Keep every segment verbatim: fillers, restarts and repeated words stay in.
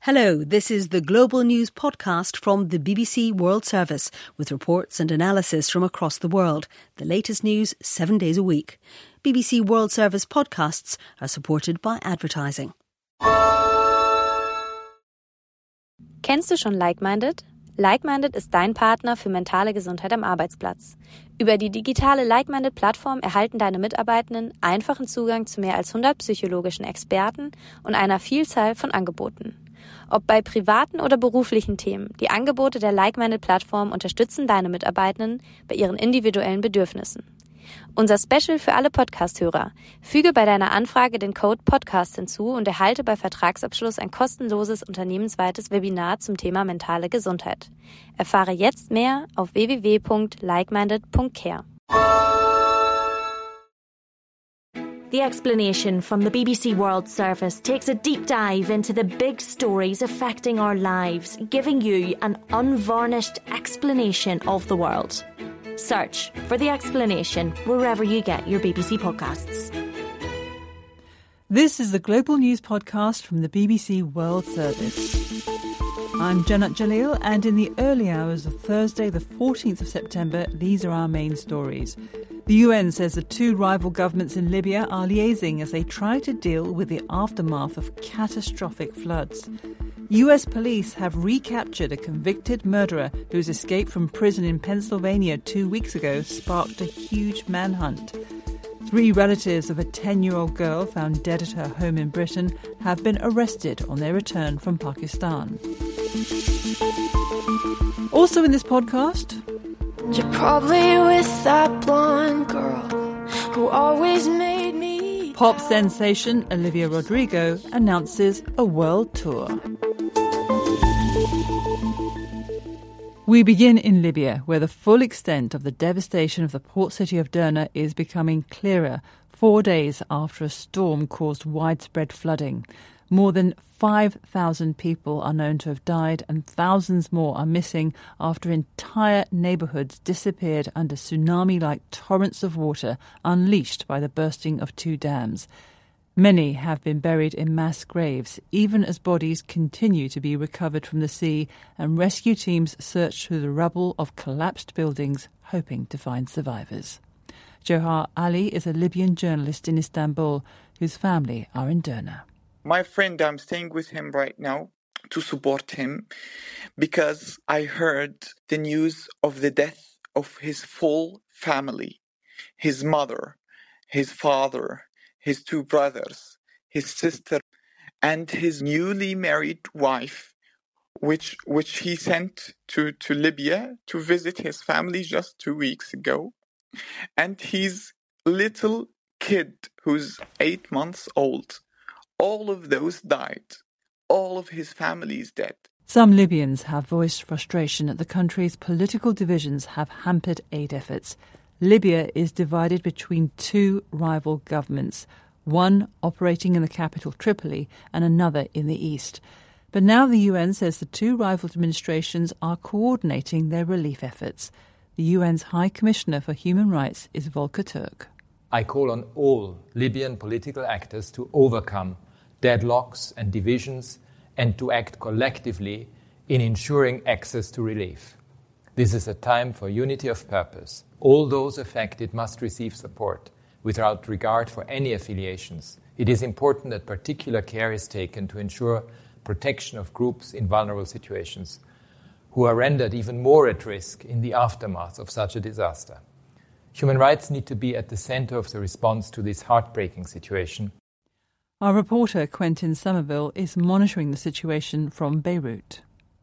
Hello, this is the Global News podcast from the B B C World Service with reports and analysis from across the world. The latest news seven days a week. B B C World Service podcasts are supported by advertising. Kennst du schon Like-Minded? Like-Minded ist dein Partner für mentale Gesundheit am Arbeitsplatz. Über die digitale Like-Minded-Plattform erhalten deine Mitarbeitenden einfachen Zugang zu mehr als hundert psychologischen Experten und einer Vielzahl von Angeboten. Ob bei privaten oder beruflichen Themen, die Angebote der Like-Minded-Plattform unterstützen deine Mitarbeitenden bei ihren individuellen Bedürfnissen. Unser Special für alle Podcast-Hörer. Füge bei deiner Anfrage den Code PODCAST hinzu und erhalte bei Vertragsabschluss ein kostenloses unternehmensweites Webinar zum Thema mentale Gesundheit. Erfahre jetzt mehr auf w w w punkt likeminded punkt care. The Explanation from the B B C World Service takes a deep dive into the big stories affecting our lives, giving you an unvarnished explanation of the world. Search for The Explanation wherever you get your B B C podcasts. This is the Global News podcast from the B B C World Service. I'm Janat Jalil, and in the early hours of Thursday, the fourteenth of September, these are our main stories. The U N says the two rival governments in Libya are liaising as they try to deal with the aftermath of catastrophic floods. U S police have recaptured a convicted murderer whose escape from prison in Pennsylvania two weeks ago sparked a huge manhunt. Three relatives of a ten-year-old girl found dead at her home in Britain have been arrested on their return from Pakistan. Also in this podcast... You're probably with that blonde girl who always made me... Pop sensation Olivia Rodrigo announces a world tour. We begin in Libya, where the full extent of the devastation of the port city of Derna is becoming clearer, four days after a storm caused widespread flooding. More than five thousand people are known to have died and thousands more are missing after entire neighbourhoods disappeared under tsunami-like torrents of water unleashed by the bursting of two dams. Many have been buried in mass graves, even as bodies continue to be recovered from the sea and rescue teams search through the rubble of collapsed buildings, hoping to find survivors. Johar Ali is a Libyan journalist in Istanbul whose family are in Derna. My friend, I'm staying with him right now to support him because I heard the news of the death of his full family, his mother, his father, his two brothers, his sister, and his newly married wife, which which he sent to, to Libya to visit his family just two weeks ago. And his little kid, who's eight months old. All of those died. All of his family is dead. Some Libyans have voiced frustration that the country's political divisions have hampered aid efforts. Libya is divided between two rival governments, one operating in the capital Tripoli and another in the east. But now the U N says the two rival administrations are coordinating their relief efforts. The U N's High Commissioner for Human Rights is Volker Turk. I call on all Libyan political actors to overcome deadlocks and divisions and to act collectively in ensuring access to relief. This is a time for unity of purpose. All those affected must receive support without regard for any affiliations. It is important that particular care is taken to ensure protection of groups in vulnerable situations who are rendered even more at risk in the aftermath of such a disaster. Human rights need to be at the center of the response to this heartbreaking situation. Our reporter, Quentin Somerville, is monitoring the situation from Beirut.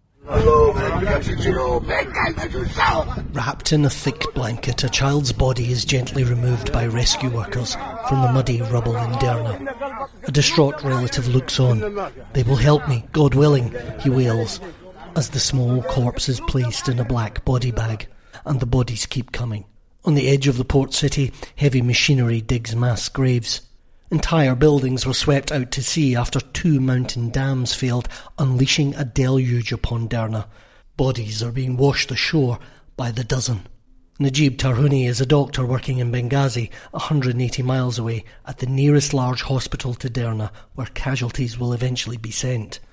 Wrapped in a thick blanket, a child's body is gently removed by rescue workers from the muddy rubble in Derna. A distraught relative looks on. They will help me, God willing, he wails, as the small corpse is placed in a black body bag, and the bodies keep coming. On the edge of the port city, heavy machinery digs mass graves. Entire buildings were swept out to sea after two mountain dams failed, unleashing a deluge upon Derna. Bodies are being washed ashore by the dozen. Najib Tarhouni is a doctor working in Benghazi, one hundred eighty miles away, at the nearest large hospital to Derna, where casualties will eventually be sent.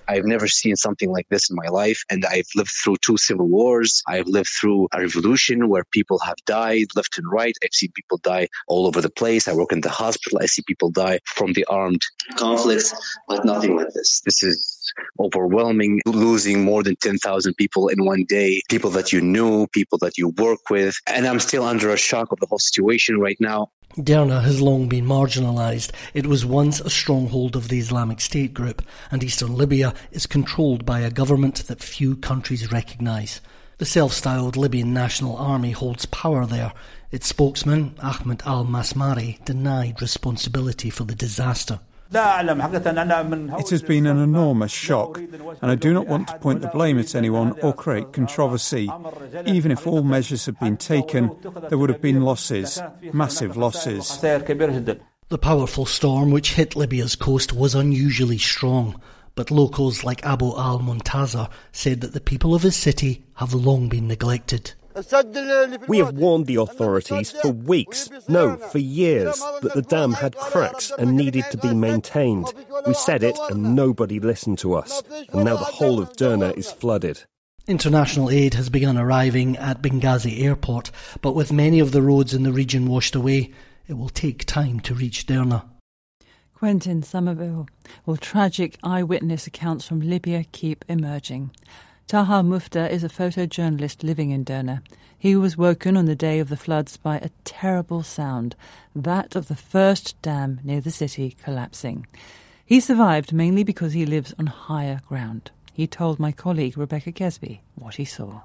I've never seen something like this in my life. And I've lived through two civil wars. I've lived through a revolution where people have died left and right. I've seen people die all over the place. I work in the hospital. I see people die from the armed conflicts, but nothing like this. This is overwhelming, losing more than ten thousand people in one day, people that you knew, people that you work with. And I'm still under a shock of the whole situation right now. Derna has long been marginalised. It was once a stronghold of the Islamic State group, and eastern Libya is controlled by a government that few countries recognise. The self-styled Libyan National Army holds power there. Its spokesman, Ahmed al-Masmari, denied responsibility for the disaster. It has been an enormous shock, and I do not want to point the blame at anyone or create controversy. Even if all measures had been taken, there would have been losses, massive losses. The powerful storm which hit Libya's coast was unusually strong, but locals like Abu al-Muntazir said that the people of his city have long been neglected. We have warned the authorities for weeks, no, for years, that the dam had cracks and needed to be maintained. We said it and nobody listened to us. And now the whole of Derna is flooded. International aid has begun arriving at Benghazi airport, but with many of the roads in the region washed away, it will take time to reach Derna. Quentin Somerville. Well, tragic eyewitness accounts from Libya keep emerging. Taha Mufta is a photojournalist living in Derna. He was woken on the day of the floods by a terrible sound, that of the first dam near the city collapsing. He survived mainly because he lives on higher ground. He told my colleague Rebecca Kesby what he saw.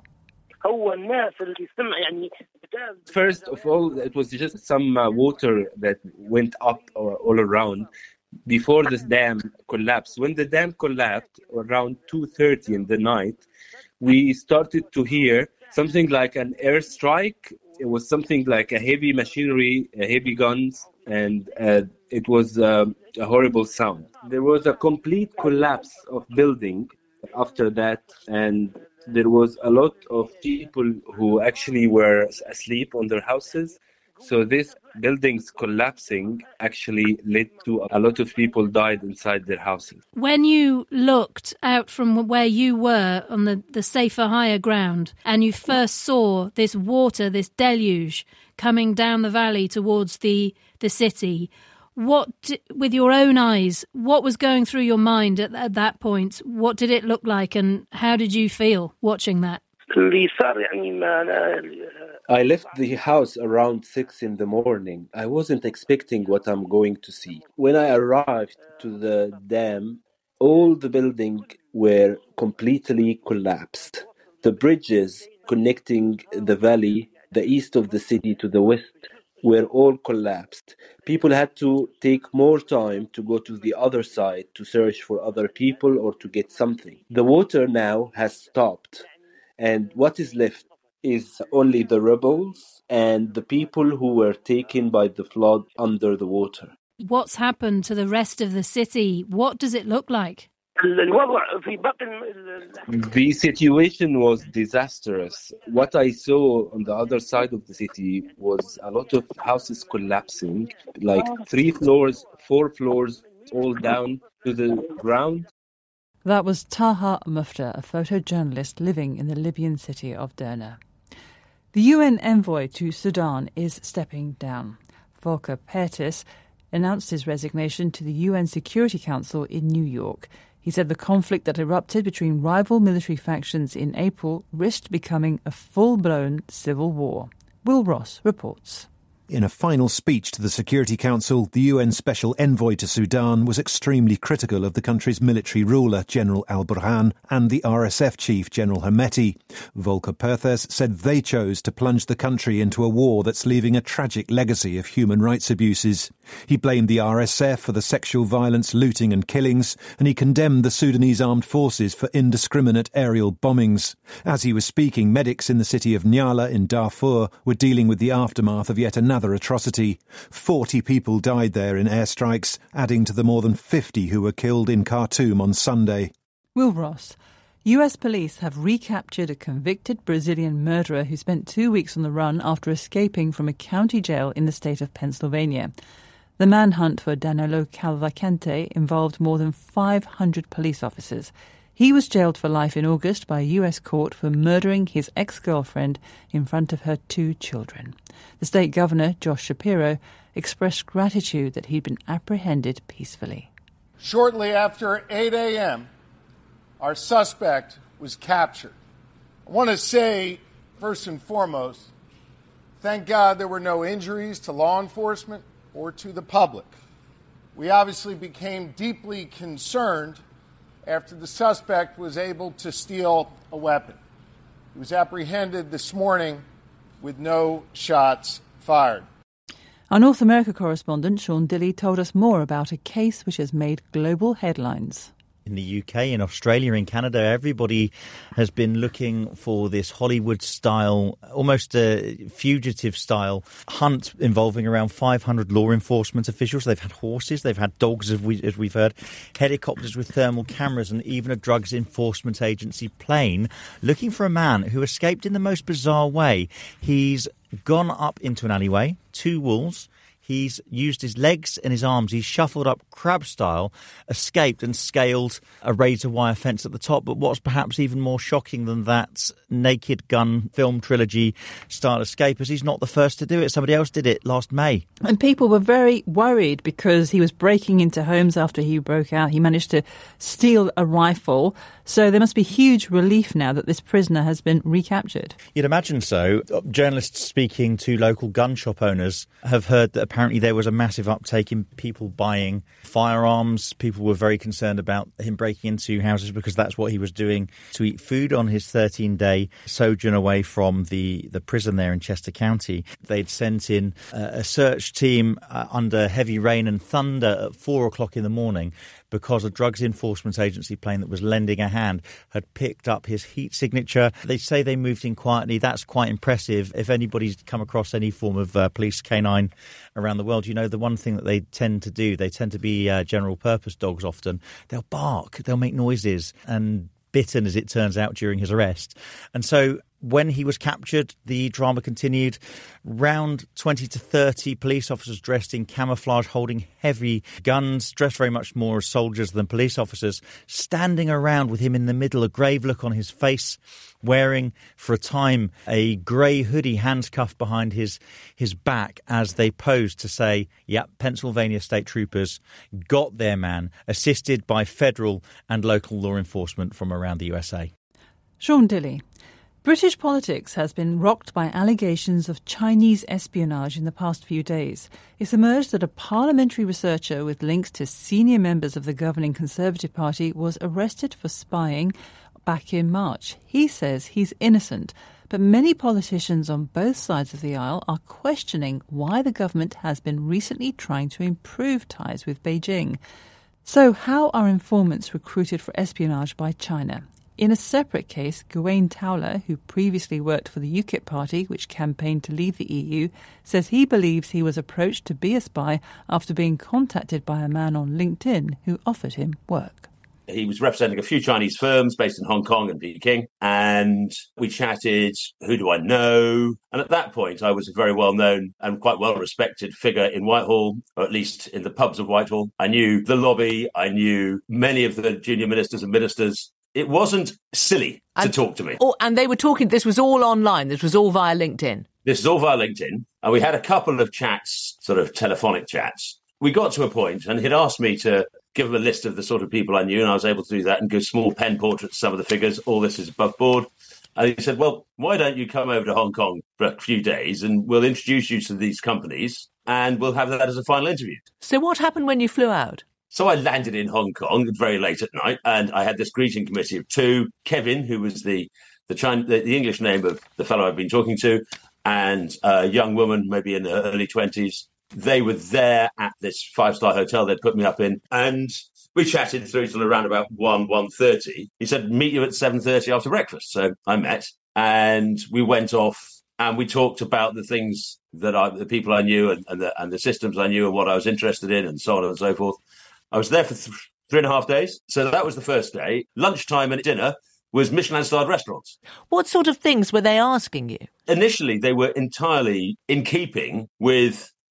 First of all, it was just some uh, water that went up uh, all around before this dam collapsed. When the dam collapsed around two thirty in the night, we started to hear something like an airstrike. It was something like a heavy machinery, a heavy guns, and uh, it was uh, a horrible sound. There was a complete collapse of building after that, and there was a lot of people who actually were asleep on their houses. So this buildings collapsing actually led to a lot of people died inside their houses. When you looked out from where you were on the, the safer, higher ground, and you first saw this water, this deluge, coming down the valley towards the, the city, what, with your own eyes, what was going through your mind at, at that point? What did it look like, and how did you feel watching that? I left the house around six in the morning. I wasn't expecting what I'm going to see. When I arrived to the dam, all the buildings were completely collapsed. The bridges connecting the valley, the east of the city to the west, were all collapsed. People had to take more time to go to the other side to search for other people or to get something. The water now has stopped, and what is left is only the rebels and the people who were taken by the flood under the water. What's happened to the rest of the city? What does it look like? The situation was disastrous. What I saw on the other side of the city was a lot of houses collapsing, like three floors, four floors, all down to the ground. That was Taha Mufta, a photojournalist living in the Libyan city of Derna. The U N envoy to Sudan is stepping down. Volker Perthes announced his resignation to the U N Security Council in New York. He said the conflict that erupted between rival military factions in April risked becoming a full-blown civil war. Will Ross reports. In a final speech to the Security Council, the U N Special Envoy to Sudan was extremely critical of the country's military ruler, General al-Burhan, and the R S F chief, General Hemeti. Volker Perthes said they chose to plunge the country into a war that's leaving a tragic legacy of human rights abuses. He blamed the R S F for the sexual violence, looting and killings, and he condemned the Sudanese armed forces for indiscriminate aerial bombings. As he was speaking, medics in the city of Nyala in Darfur were dealing with the aftermath of yet another Another atrocity. Forty people died there in airstrikes, adding to the more than fifty who were killed in Khartoum on Sunday. Will Ross. U S police have recaptured a convicted Brazilian murderer who spent two weeks on the run after escaping from a county jail in the state of Pennsylvania. The manhunt for Danilo Cavalcante involved more than five hundred police officers. He was jailed for life in August by a U S court for murdering his ex-girlfriend in front of her two children. The state governor, Josh Shapiro, expressed gratitude that he'd been apprehended peacefully. Shortly after eight a.m., our suspect was captured. I want to say, first and foremost, thank God there were no injuries to law enforcement or to the public. We obviously became deeply concerned after the suspect was able to steal a weapon. He was apprehended this morning with no shots fired. Our North America correspondent, Sean Dilley, told us more about a case which has made global headlines. In the U K, in Australia, in Canada, everybody has been looking for this Hollywood-style, almost a fugitive-style hunt involving around five hundred law enforcement officials. They've had horses, they've had dogs, as, we, as we've heard, helicopters with thermal cameras, and even a drugs enforcement agency plane looking for a man who escaped in the most bizarre way. He's gone up into an alleyway, two walls. He's used his legs and his arms. He's shuffled up crab style, escaped and scaled a razor wire fence at the top. But what's perhaps even more shocking than that Naked Gun film trilogy style escape is he's not the first to do it. Somebody else did it last May. And people were very worried because he was breaking into homes after he broke out. He managed to steal a rifle. So there must be huge relief now that this prisoner has been recaptured. You'd imagine so. Journalists speaking to local gun shop owners have heard that apparently there was a massive uptake in people buying firearms. People were very concerned about him breaking into houses because that's what he was doing to eat food on his thirteen-day sojourn away from the, the prison there in Chester County. They'd sent in uh, a search team uh, under heavy rain and thunder at four o'clock in the morning because a drugs enforcement agency plane that was lending a hand had picked up his heat signature. They say they moved in quietly. That's quite impressive. If anybody's come across any form of uh, police canine around the world, you know, the one thing that they tend to do, they tend to be uh, general purpose dogs often. They'll bark, they'll make noises, and bitten, as it turns out, during his arrest. And so when he was captured, the drama continued. Round twenty to thirty police officers dressed in camouflage, holding heavy guns, dressed very much more as soldiers than police officers, standing around with him in the middle, a grave look on his face, wearing, for a time, a grey hoodie handcuffed behind his, his back as they posed to say, yep, Pennsylvania state troopers got their man, assisted by federal and local law enforcement from around the U S A. Sean Dilley. British politics has been rocked by allegations of Chinese espionage in the past few days. It's emerged that a parliamentary researcher with links to senior members of the governing Conservative Party was arrested for spying back in March. He says he's innocent, but many politicians on both sides of the aisle are questioning why the government has been recently trying to improve ties with Beijing. So how are informants recruited for espionage by China? In a separate case, Gawain Towler, who previously worked for the UKIP party, which campaigned to leave the E U, says he believes he was approached to be a spy after being contacted by a man on LinkedIn who offered him work. He was representing a few Chinese firms based in Hong Kong and Peking, and we chatted, who do I know? And at that point, I was a very well-known and quite well-respected figure in Whitehall, or at least in the pubs of Whitehall. I knew the lobby, I knew many of the junior ministers and ministers. It wasn't silly to and, talk to me. Oh, and they were talking, this was all online, this was all via LinkedIn? This is all via LinkedIn. And we had a couple of chats, sort of telephonic chats. We got to a point, and he'd asked me to give him a list of the sort of people I knew, and I was able to do that and give small pen portraits of some of the figures. All this is above board. And he said, well, why don't you come over to Hong Kong for a few days, and we'll introduce you to these companies, and we'll have that as a final interview. So what happened when you flew out? So I landed in Hong Kong very late at night, and I had this greeting committee of two, Kevin, who was the the, China, the, the English name of the fellow I've been talking to, and a young woman, maybe in her early twenties. They were there at this five-star hotel they'd put me up in, and we chatted through till around about one, one thirty. He said, meet you at seven thirty after breakfast. So I met, and we went off, and we talked about the things that I, the people I knew and, and, the, and the systems I knew and what I was interested in and so on and so forth. I was there for th- three and a half days. So that was the first day. Lunchtime and dinner was Michelin-starred restaurants. What sort of things were they asking you? Initially, they were entirely in keeping with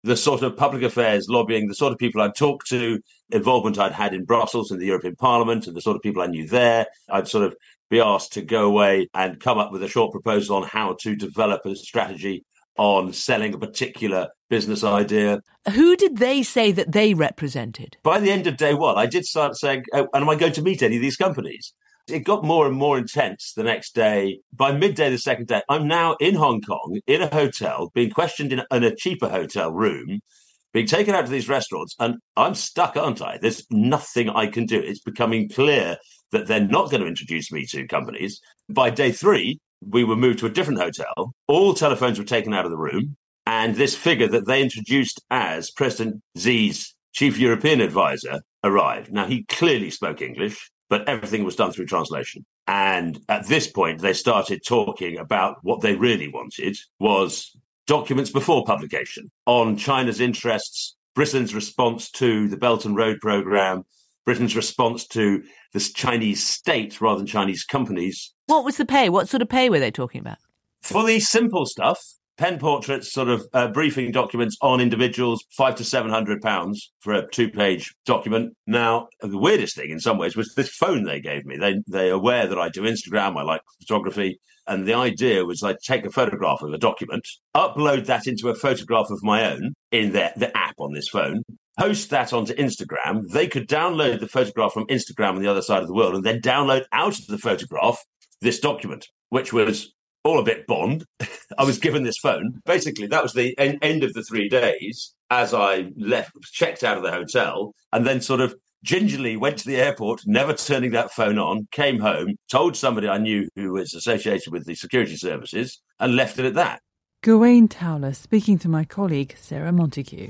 the sort of public affairs lobbying, the sort of people I'd talked to, involvement I'd had in Brussels in the European Parliament, and the sort of people I knew there. I'd sort of be asked to go away and come up with a short proposal on how to develop a strategy on selling a particular business idea. Who did they say that they represented? By the end of day one, I did start saying, oh, and am I going to meet any of these companies? It got more and more intense the next day. By midday the second day, I'm now in Hong Kong, in a hotel, being questioned in, in a cheaper hotel room, being taken out to these restaurants, and I'm stuck, aren't I? There's nothing I can do. It's becoming clear that they're not going to introduce me to companies. By day three, we were moved to a different hotel. All telephones were taken out of the room. And this figure that they introduced as President Xi's chief European advisor arrived. Now, he clearly spoke English, but everything was done through translation. And at this point, they started talking about what they really wanted was documents before publication on China's interests, Britain's response to the Belt and Road Programme, Britain's response to this Chinese state rather than Chinese companies. What was the pay? What sort of pay were they talking about? For the simple stuff, pen portraits, sort of uh, briefing documents on individuals, five to seven hundred pounds for a two-page document. Now, the weirdest thing in some ways was this phone they gave me. They they're aware that I do Instagram, I like photography, and the idea was I'd take a photograph of a document, upload that into a photograph of my own in the the app on this phone, post that onto Instagram. They could download the photograph from Instagram on the other side of the world, and then download out of the photograph this document, which was all a bit Bond. I was given this phone. Basically, that was the en- end of the three days as I left, checked out of the hotel, and then sort of gingerly went to the airport, never turning that phone on, came home, told somebody I knew who was associated with the security services, and left it at that. Gawain Towler speaking to my colleague Sarah Montague.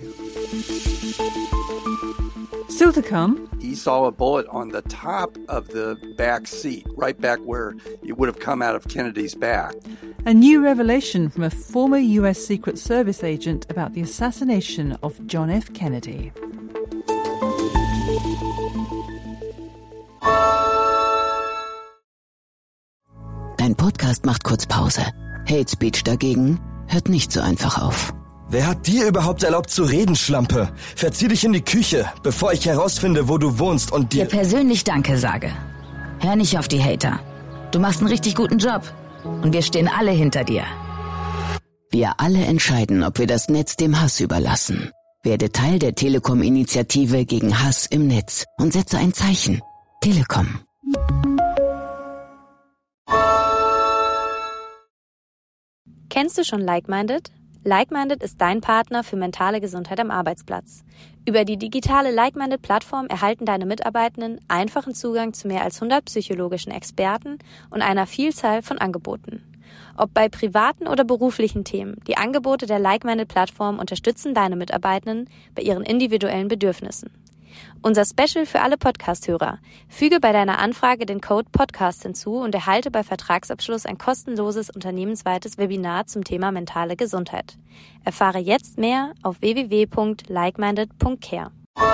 Still to come. He saw a bullet on the top of the back seat, right back where it would have come out of Kennedy's back. A new revelation from a former U S Secret Service agent about the assassination of John F. Kennedy. Ein Podcast macht kurz Pause. Hate Speech dagegen hört nicht so einfach auf. Wer hat dir überhaupt erlaubt zu reden, Schlampe? Verzieh dich in die Küche, bevor ich herausfinde, wo du wohnst und dir... Dir persönlich Danke sage. Hör nicht auf die Hater. Du machst einen richtig guten Job. Und wir stehen alle hinter dir. Wir alle entscheiden, ob wir das Netz dem Hass überlassen. Werde Teil der Telekom-Initiative gegen Hass im Netz und setze ein Zeichen. Telekom. Kennst du schon Like-Minded? Like-Minded ist dein Partner für mentale Gesundheit am Arbeitsplatz. Über die digitale Like-Minded-Plattform erhalten deine Mitarbeitenden einfachen Zugang zu mehr als hundert psychologischen Experten und einer Vielzahl von Angeboten. Ob bei privaten oder beruflichen Themen, die Angebote der Like-Minded-Plattform unterstützen deine Mitarbeitenden bei ihren individuellen Bedürfnissen. Unser Special für alle Podcast-Hörer. Füge bei deiner Anfrage den Code Podcast hinzu und erhalte bei Vertragsabschluss ein kostenloses unternehmensweites Webinar zum Thema mentale Gesundheit. Erfahre jetzt mehr auf w w w punkt likeminded punkt care.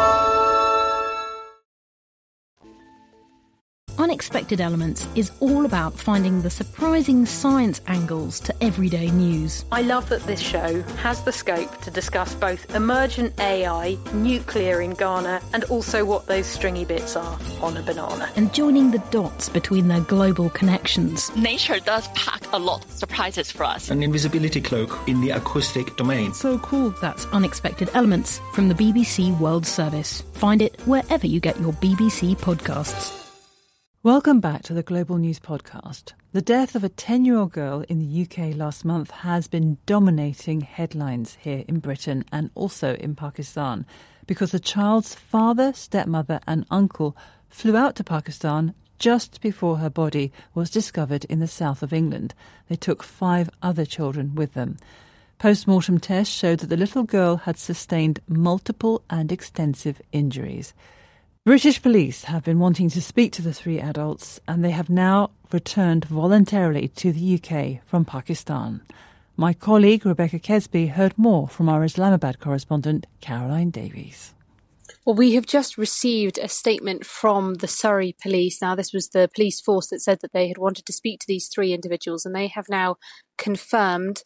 Unexpected Elements is all about finding the surprising science angles to everyday news. I love that this show has the scope to discuss both emergent A I, nuclear in Ghana, and also what those stringy bits are on a banana. And joining the dots between their global connections. Nature does pack a lot of surprises for us. An invisibility cloak in the acoustic domain. So cool. That's Unexpected Elements from the B B C World Service. Find it wherever you get your B B C podcasts. Welcome back to the Global News Podcast. The death of a ten-year-old girl in the U K last month has been dominating headlines here in Britain and also in Pakistan because the child's father, stepmother and uncle flew out to Pakistan just before her body was discovered in the south of England. They took five other children with them. Post-mortem tests showed that the little girl had sustained multiple and extensive injuries. British police have been wanting to speak to the three adults and they have now returned voluntarily to the U K from Pakistan. My colleague Rebecca Kesby heard more from our Islamabad correspondent Caroline Davies. Well, we have just received a statement from the Surrey police. Now, this was the police force that said that they had wanted to speak to these three individuals and they have now confirmed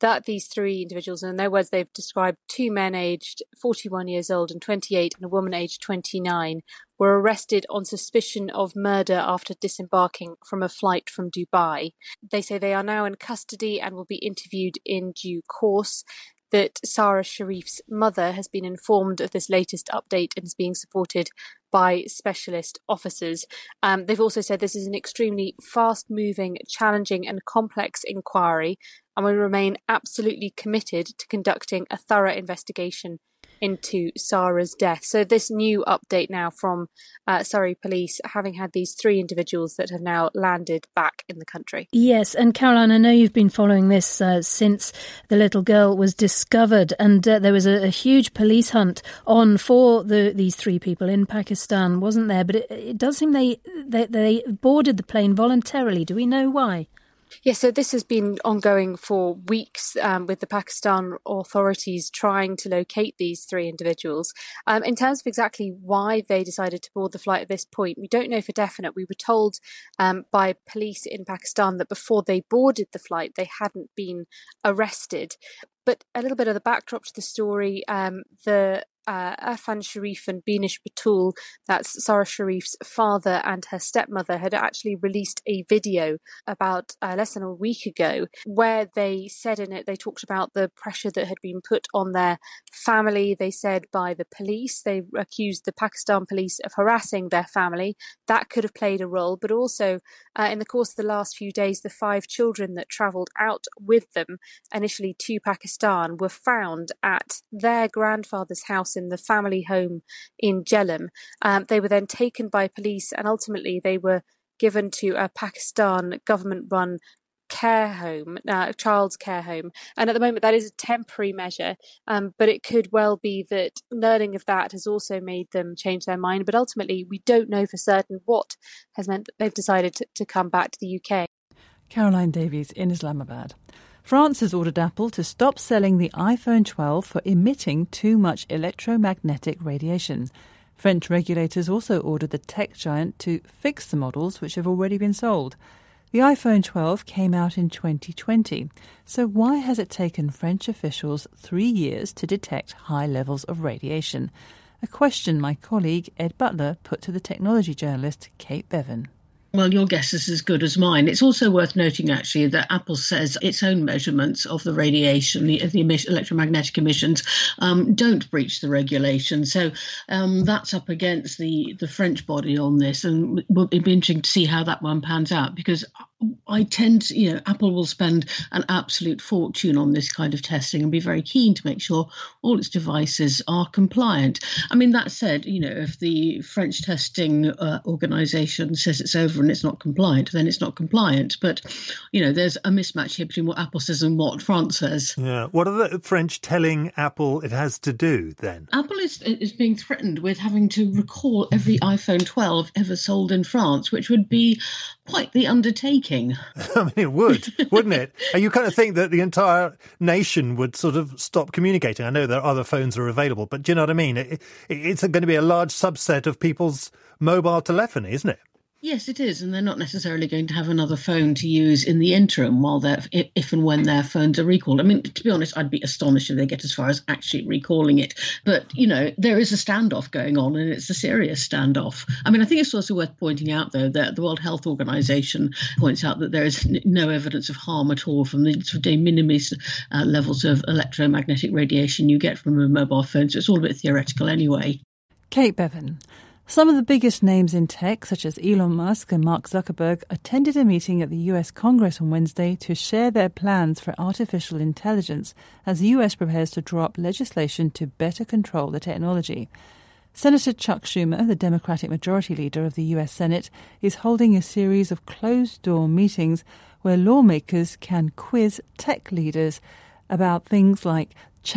that these three individuals, and in their words, they've described two men aged forty-one years old and twenty-eight and a woman aged twenty-nine, were arrested on suspicion of murder after disembarking from a flight from Dubai. They say they are now in custody and will be interviewed in due course. That Sarah Sharif's mother has been informed of this latest update and is being supported by specialist officers. Um, they've also said this is an extremely fast-moving, challenging and complex inquiry, and we remain absolutely committed to conducting a thorough investigation into Sarah's death. So this new update now from uh, Surrey Police, having had these three individuals that have now landed back in the country. Yes, and Caroline, I know you've been following this uh, since the little girl was discovered, and uh, there was a, a huge police hunt on for the, these three people in Pakistan, wasn't there? But it, it does seem they, they, they boarded the plane voluntarily. Do we know why? Yes, so this has been ongoing for weeks um, with the Pakistan authorities trying to locate these three individuals. Um, in terms of exactly why they decided to board the flight at this point, we don't know for definite. We were told um, by police in Pakistan that before they boarded the flight, they hadn't been arrested. But a little bit of the backdrop to the story, um, the Uh, Irfan Sharif and Beenish Batul, that's Sarah Sharif's father and her stepmother, had actually released a video about uh, less than a week ago where they said in it, they talked about the pressure that had been put on their family, they said, by the police. They accused the Pakistan police of harassing their family. That could have played a role, but also uh, in the course of the last few days, the five children that travelled out with them, initially to Pakistan, were found at their grandfather's house in the family home in Jhelum. Um, they were then taken by police and ultimately they were given to a Pakistan government-run care home, uh, a child's care home. And at the moment that is a temporary measure, um, but it could well be that learning of that has also made them change their mind. But ultimately we don't know for certain what has meant that they've decided to, to come back to the U K. Caroline Davies in Islamabad. France has ordered Apple to stop selling the iPhone twelve for emitting too much electromagnetic radiation. French regulators also ordered the tech giant to fix the models which have already been sold. The iPhone twelve came out in twenty twenty, so why has it taken French officials three years to detect high levels of radiation? A question my colleague Ed Butler put to the technology journalist Kate Bevan. Well, your guess is as good as mine. It's also worth noting, actually, that Apple says its own measurements of the radiation, the, the emission, electromagnetic emissions, um, don't breach the regulation. So um, that's up against the, the French body on this. And it'll be interesting to see how that one pans out, because I tend to, you know, Apple will spend an absolute fortune on this kind of testing and be very keen to make sure all its devices are compliant. I mean, that said, you know, if the French testing uh, organisation says it's over and it's not compliant, then it's not compliant. But, you know, there's a mismatch here between what Apple says and what France says. Yeah. What are the French telling Apple it has to do then? Apple is, is being threatened with having to recall every iPhone twelve ever sold in France, which would be quite the undertaking. I mean, it would, wouldn't it? And you kind of think that the entire nation would sort of stop communicating. I know there are other phones that are available, but do you know what I mean? It, it, it's going to be a large subset of people's mobile telephony, isn't it? Yes, it is. And they're not necessarily going to have another phone to use in the interim while they're, if and when their phones are recalled. I mean, to be honest, I'd be astonished if they get as far as actually recalling it. But, you know, there is a standoff going on and it's a serious standoff. I mean, I think it's also worth pointing out, though, that the World Health Organization points out that there is no evidence of harm at all from the sort of de minimis uh, levels of electromagnetic radiation you get from a mobile phone. So it's all a bit theoretical anyway. Kate Bevan. Some of the biggest names in tech, such as Elon Musk and Mark Zuckerberg, attended a meeting at the U S Congress on Wednesday to share their plans for artificial intelligence as the U S prepares to draw up legislation to better control the technology. Senator Chuck Schumer, the Democratic Majority Leader of the U S Senate, is holding a series of closed-door meetings where lawmakers can quiz tech leaders about things like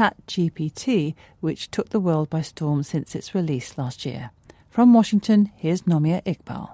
ChatGPT, which took the world by storm since its release last year. From Washington, here's Nomia Iqbal.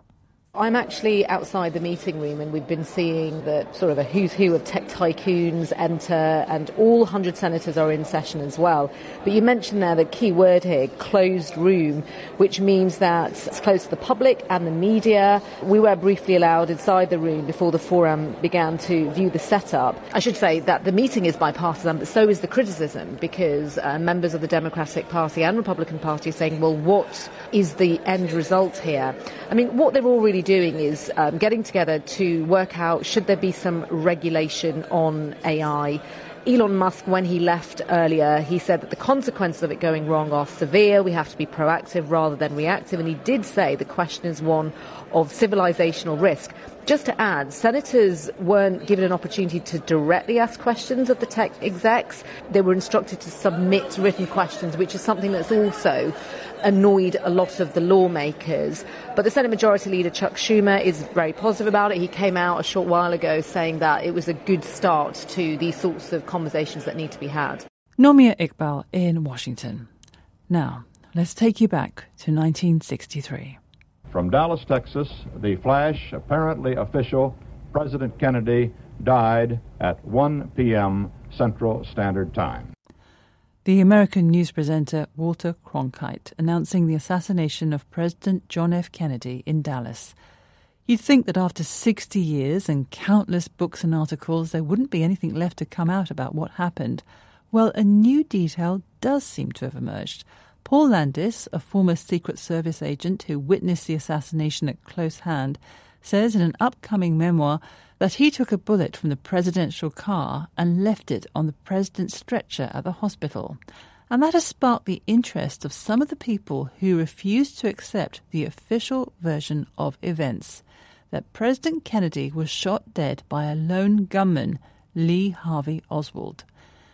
I'm actually outside the meeting room, and we've been seeing the sort of a who's who of tech tycoons enter, and all one hundred senators are in session as well. But you mentioned there the key word here, closed room, which means that it's closed to the public and the media. We were briefly allowed inside the room before the forum began to view the setup. I should say that the meeting is bipartisan, but so is the criticism, because uh, members of the Democratic Party and Republican Party are saying, well, what is the end result here? I mean, what they're all really doing is um, getting together to work out, should there be some regulation on A I? Elon Musk, when he left earlier, he said that the consequences of it going wrong are severe. We have to be proactive rather than reactive. And he did say the question is one of civilizational risk. Just to add, senators weren't given an opportunity to directly ask questions of the tech execs. They were instructed to submit written questions, which is something that's also annoyed a lot of the lawmakers. But the Senate Majority Leader, Chuck Schumer, is very positive about it. He came out a short while ago saying that it was a good start to these sorts of conversations that need to be had. Nomia Iqbal in Washington. Now, let's take you back to nineteen sixty-three. From Dallas, Texas, the flash, apparently official, President Kennedy died at one p.m. Central Standard Time. The American news presenter Walter Cronkite announcing the assassination of President John F. Kennedy in Dallas. You'd think that after sixty years and countless books and articles, there wouldn't be anything left to come out about what happened. Well, a new detail does seem to have emerged. Paul Landis, a former Secret Service agent who witnessed the assassination at close hand, says in an upcoming memoir that he took a bullet from the presidential car and left it on the president's stretcher at the hospital. And that has sparked the interest of some of the people who refused to accept the official version of events, that President Kennedy was shot dead by a lone gunman, Lee Harvey Oswald.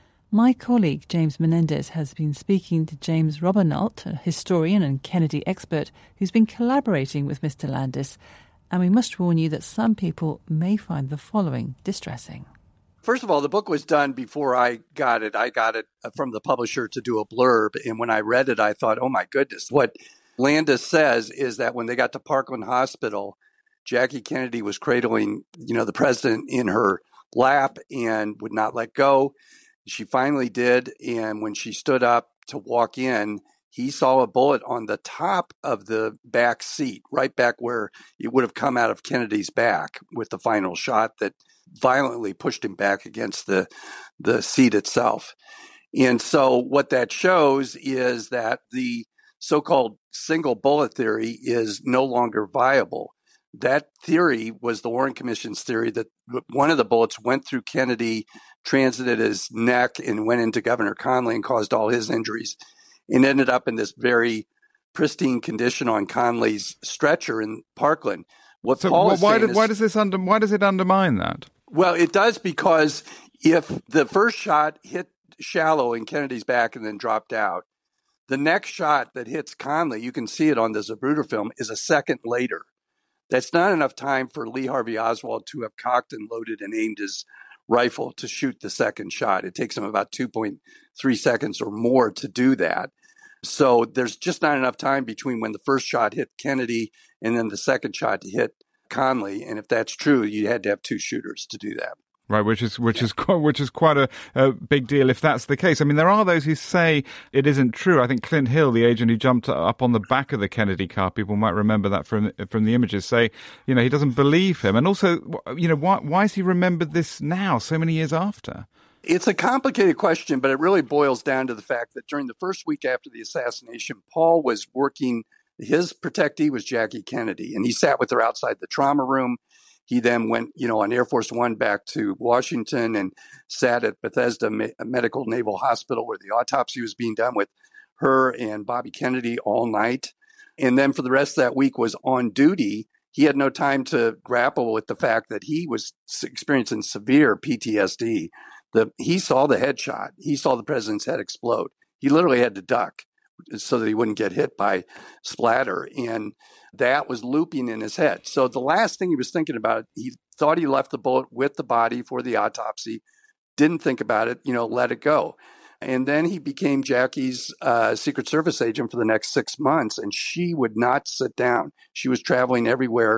My colleague James Menendez has been speaking to James Robbernault, a historian and Kennedy expert who's been collaborating with Mister Landis, and we must warn you that some people may find the following distressing. First of all, the book was done before I got it. I got it from the publisher to do a blurb, and when I read it, I thought, oh my goodness. What Landis says is that when they got to Parkland Hospital, Jackie Kennedy was cradling, you know, the president in her lap and would not let go. She finally did, and when she stood up to walk in, he saw a bullet on the top of the back seat, right back where it would have come out of Kennedy's back with the final shot that violently pushed him back against the, the seat itself. And so what that shows is that the so-called single bullet theory is no longer viable. That theory was the Warren Commission's theory that one of the bullets went through Kennedy, transited his neck, and went into Governor Conley and caused all his injuries, and ended up in this very pristine condition on Conley's stretcher in Parkland. What so Paul why, is why, saying did, is, why does this under, why does it undermine that? Well, it does, because if the first shot hit shallow in Kennedy's back and then dropped out, the next shot that hits Conley, you can see it on the Zapruder film, is a second later. That's not enough time for Lee Harvey Oswald to have cocked and loaded and aimed his rifle to shoot the second shot. It takes him about two point three seconds or more to do that. So there's just not enough time between when the first shot hit Kennedy and then the second shot hit Conley. And if that's true, you had to have two shooters to do that. Right, which is which yeah. is quite, which is quite a, a big deal if that's the case. I mean, there are those who say it isn't true. I think Clint Hill, the agent who jumped up on the back of the Kennedy car, people might remember that from from the images, say, you know, he doesn't believe him. And also, you know, why why is he remembered this now, so many years after? It's a complicated question, but it really boils down to the fact that during the first week after the assassination, Paul was working. His protectee was Jackie Kennedy, and he sat with her outside the trauma room. He then went, you know, on Air Force One back to Washington and sat at Bethesda Medical Naval Hospital where the autopsy was being done with her and Bobby Kennedy all night. And then for the rest of that week was on duty. He had no time to grapple with the fact that he was experiencing severe P T S D. The, he saw the headshot. He saw the president's head explode. He literally had to duck so that he wouldn't get hit by splatter. And that was looping in his head. So the last thing he was thinking about, he thought he left the bullet with the body for the autopsy, didn't think about it, you know, let it go. And then he became Jackie's uh, Secret Service agent for the next six months, and she would not sit down. She was traveling everywhere,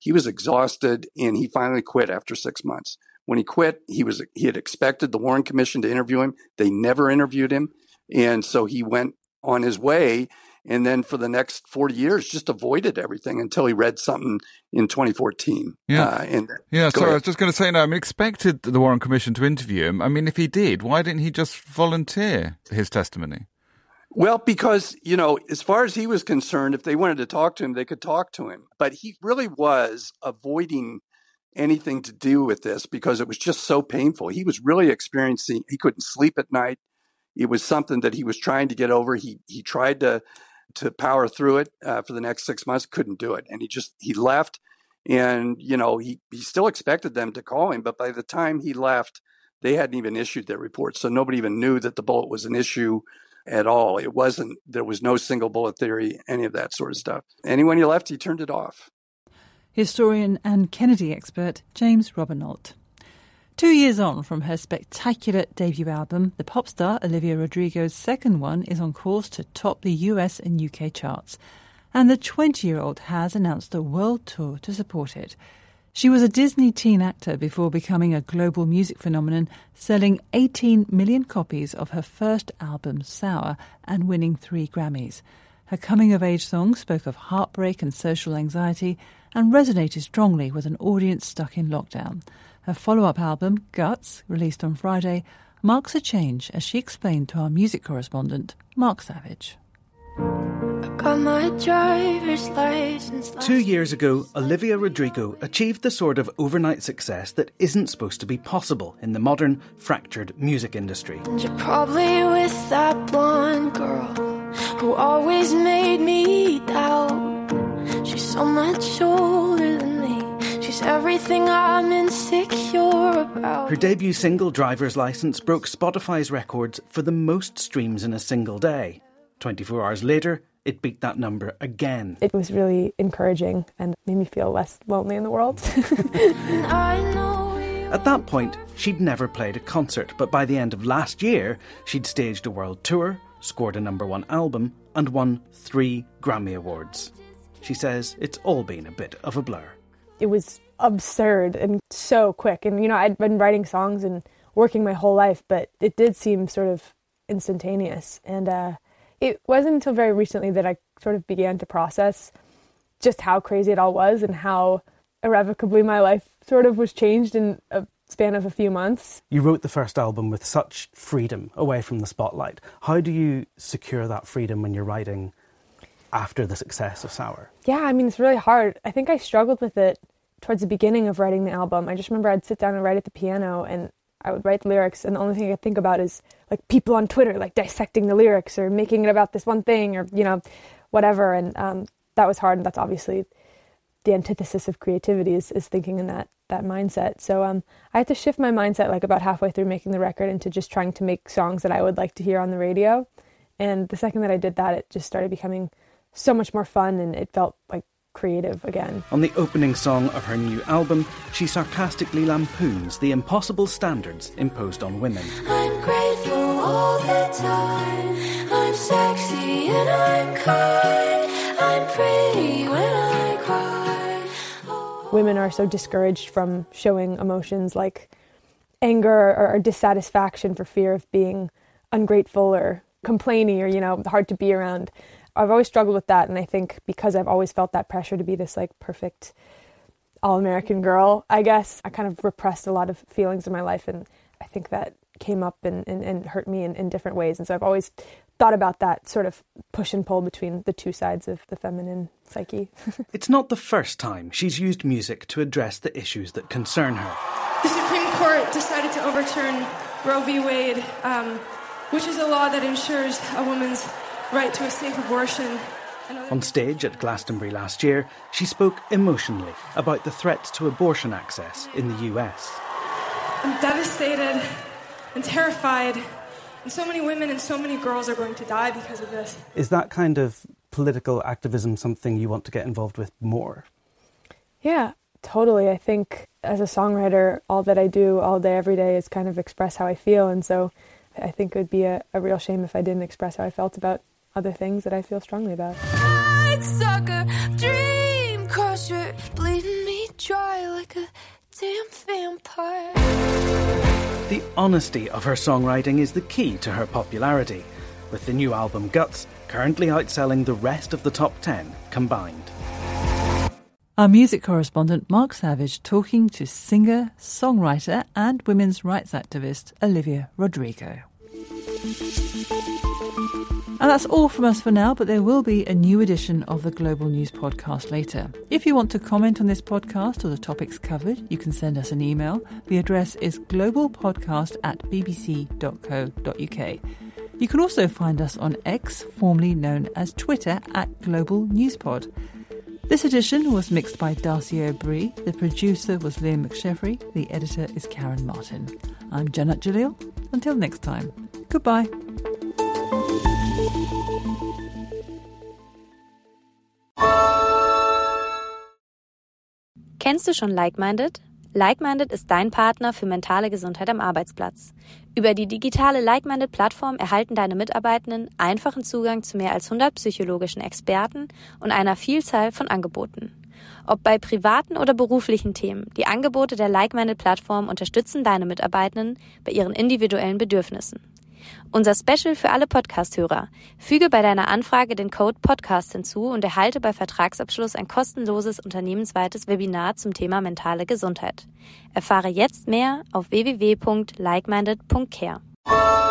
he was exhausted, and he finally quit after six months. When he quit, he was he had expected the Warren Commission to interview him. They never interviewed him. And so he went on his way, and then for the next forty years just avoided everything until he read something in twenty fourteen. Yeah, uh, and yeah. Sorry, ahead. I was just going to say, no, I mean, expected the Warren Commission to interview him. I mean, if he did, why didn't he just volunteer his testimony? Well, because, you know, as far as he was concerned, if they wanted to talk to him, they could talk to him. But he really was avoiding anything to do with this because it was just so painful. He was really experiencing, he couldn't sleep at night. It was something that he was trying to get over. He he tried to to power through it uh, for the next six months, couldn't do it. And he just, he left. And, you know, he, he still expected them to call him. But by the time he left, they hadn't even issued their report. So nobody even knew that the bullet was an issue at all. It wasn't, there was no single bullet theory, any of that sort of stuff. And when he left, he turned it off. Historian and Kennedy expert James Robinault. Two years on from her spectacular debut album, the pop star Olivia Rodrigo's second one is on course to top the U S and U K charts. And the twenty-year-old has announced a world tour to support it. She was a Disney teen actor before becoming a global music phenomenon, selling eighteen million copies of her first album, Sour, and winning three Grammys. Her coming-of-age song spoke of heartbreak and social anxiety and resonated strongly with an audience stuck in lockdown. Her follow-up album, Guts, released on Friday, marks a change, as she explained to our music correspondent, Mark Savage. Got my driver's license. Two years ago, Olivia Rodrigo achieved the sort of overnight success that isn't supposed to be possible in the modern, fractured music industry. And you're probably with that blonde girl who always made me doubt. She's so much older than me. She's everything I'm insecure about. Her debut single, Driver's License, broke Spotify's records for the most streams in a single day. twenty-four hours later, it beat that number again. It was really encouraging and made me feel less lonely in the world. At that point, she'd never played a concert, but by the end of last year, she'd staged a world tour, scored a number one album, and won three Grammy Awards. She says it's all been a bit of a blur. It was absurd and so quick. And, you know, I'd been writing songs and working my whole life, but it did seem sort of instantaneous. And, uh, it wasn't until very recently that I sort of began to process just how crazy it all was and how irrevocably my life sort of was changed in a span of a few months. You wrote the first album with such freedom away from the spotlight. How do you secure that freedom when you're writing after the success of Sour? Yeah, I mean, it's really hard. I think I struggled with it towards the beginning of writing the album. I just remember I'd sit down and write at the piano and I would write the lyrics, and the only thing I could think about is like people on Twitter like dissecting the lyrics or making it about this one thing or, you know, whatever. And um, that was hard. And that's obviously the antithesis of creativity is, is thinking in that that mindset. So um, I had to shift my mindset like about halfway through making the record into just trying to make songs that I would like to hear on the radio. And the second that I did that, it just started becoming so much more fun, and it felt like creative again. On the opening song of her new album, she sarcastically lampoons the impossible standards imposed on women. I'm grateful all the time. I'm sexy and I'm kind. I'm pretty when I cry. Oh. Women are so discouraged from showing emotions like anger or, or dissatisfaction for fear of being ungrateful or complaining or, you know, hard to be around. I've always struggled with that, and I think because I've always felt that pressure to be this like perfect all-American girl, I guess, I kind of repressed a lot of feelings in my life, and I think that came up and, and, and hurt me in, in different ways. And so I've always thought about that sort of push and pull between the two sides of the feminine psyche. It's not the first time she's used music to address the issues that concern her. The Supreme Court decided to overturn Roe v. Wade, um, which is a law that ensures a woman's right to a safe abortion. On stage at Glastonbury last year, she spoke emotionally about the threats to abortion access in the U S. I'm devastated and terrified, and so many women and so many girls are going to die because of this. Is that kind of political activism something you want to get involved with more? Yeah, totally. I think as a songwriter, all that I do all day, every day is kind of express how I feel, and so I think it would be a, a real shame if I didn't express how I felt about other things that I feel strongly about. Sucker, dream crusher, bleeding me dry like a damn vampire. The honesty of her songwriting is the key to her popularity, with the new album Guts currently outselling the rest of the top ten combined. Our music correspondent Mark Savage talking to singer, songwriter and women's rights activist Olivia Rodrigo. And that's all from us for now, but there will be a new edition of the Global News podcast later. If you want to comment on this podcast or the topics covered, you can send us an email. The address is globalpodcast at bbc.co.uk. You can also find us on X, formerly known as Twitter, at Global Newspod. This edition was mixed by Darcy O'Brien. The producer was Liam McSheffrey. The editor is Karen Martin. I'm Janat Jalil. Until next time, goodbye. Kennst du schon Like-Minded? Like-Minded ist dein Partner für mentale Gesundheit am Arbeitsplatz. Über die digitale Like-Minded-Plattform erhalten deine Mitarbeitenden einfachen Zugang zu mehr als hundert psychologischen Experten und einer Vielzahl von Angeboten. Ob bei privaten oder beruflichen Themen, die Angebote der Like-Minded-Plattform unterstützen deine Mitarbeitenden bei ihren individuellen Bedürfnissen. Unser Special für alle Podcast-Hörer. Füge bei deiner Anfrage den Code Podcast hinzu und erhalte bei Vertragsabschluss ein kostenloses unternehmensweites Webinar zum Thema mentale Gesundheit. Erfahre jetzt mehr auf w w w punkt likeminded punkt care.